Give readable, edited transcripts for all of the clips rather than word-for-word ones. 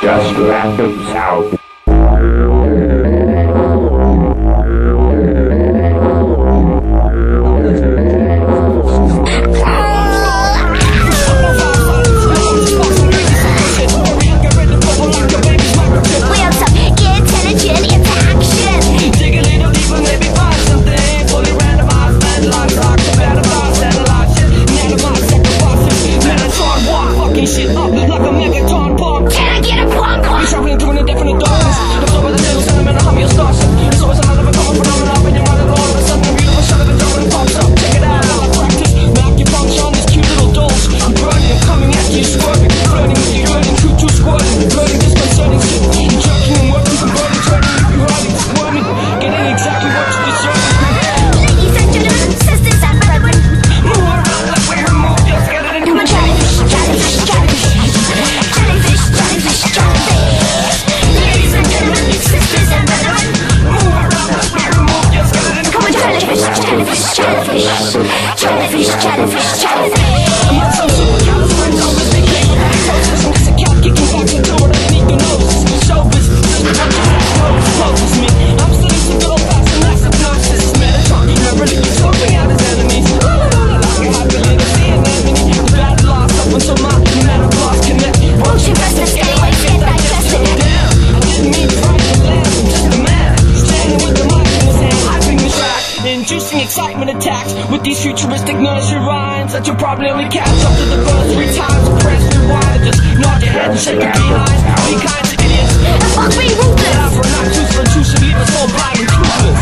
just let them out. Shit up like a megaton bomb. Can I get a bomb? You're traveling through an indefinite darkness. Absorbed by the little sentiment, I'll be a starship. It's always another common phenomenon when you're running all of a sudden. A beautiful shot of a drum and pops up. Check it out, while I practice my acupuncture on these cute little dolls. I'm burning, I'm coming at you, squirting, flirting with you, learning, choo-choo squirting, learning disconcerting shit. You're jerking and working, converting, turning, you're hurting, squirming, getting exactly what you deserve. Ladies and gentlemen, sisters and brethren, move around like we're removed, just get it into the jellyfish, jellyfish, jellyfish, jellyfish, jellyfish, jellyfish. Ladies and gentlemen, sisters and brethren, move around like we're removed, just get it into come on, jellyfish, jellyfish, jellyfish, jellyfish, jellyfish, jellyfish. I'm on some supercalifragilistic. Listen, it's a cat kicking back into it underneath your nose. Showbiz, just a bunch of assholes. Focus me, I'm studying some good old-fashioned hypnosis. Metatron, really scoping out his enemies. La la la la la, I have been to see an enemy. The battle lost up until my menopause connect. Won't you rest and stay away, get digested? Damn, I didn't mean to frighten the land, I'm just a man standing with the mic in his hand, hyping the track, inducing excitement attacks with these futuristic nursery rhymes that you'll probably only catch up to the first 3 times. Press rewind and just nod your head and shake your behind. Be kind to idiots And fuck me ruthless. that for not too for intrusive, leave us all blind and toothless.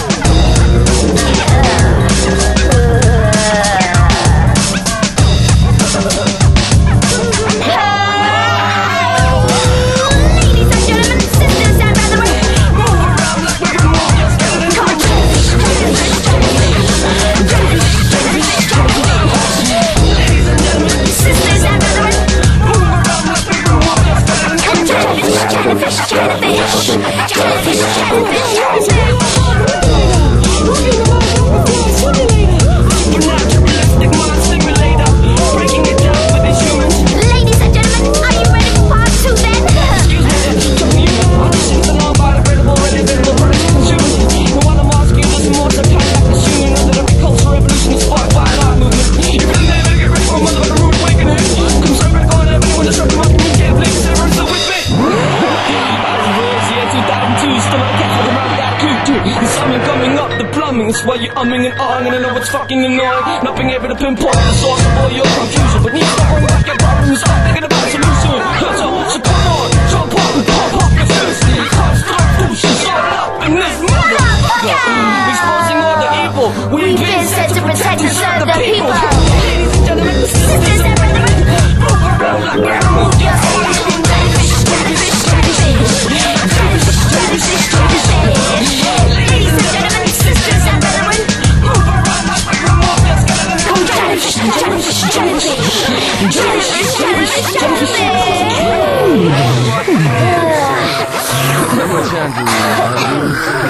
It's why you're umming and ahhing, and I know it's fucking annoying not being able to pinpoint the source of all your confusion. But need to bring back your problems, start thinking about a solution. So come on, jump up and pump up your fist. Constitution, shut up in this motherfucker. Exposing all the evil we've been set to protect and serve the people. Ladies and gentlemen, sisters and brethren, move around like we're removed, just like jellyfish, jellyfish, jellyfish, jellyfish, jellyfish, jellyfish. Ladies and gentlemen, sisters and brethren, move around like we're removed, just get it into jellyfish, jellyfish, jellyfish, jellyfish, jellyfish,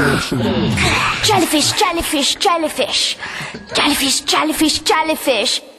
jellyfish. Jellyfish, jellyfish, jellyfish, jellyfish, jellyfish, jellyfish.